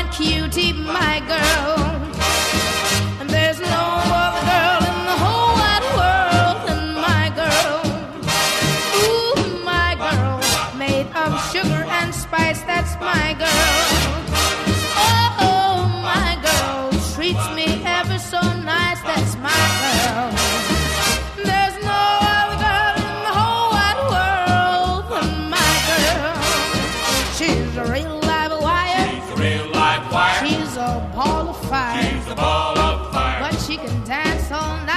cutie, my girl. And there's no other girl in the whole wide world than my girl. Ooh, my girl, made of sugar and spice, that's my girl. Oh, my girl, treats me ever so nice, that's my girl. There's no other girl in the whole wide world than my girl. She's a real live wire. She's a real live wire. She's a ball of fire. She's a ball of fire. But she can dance all night.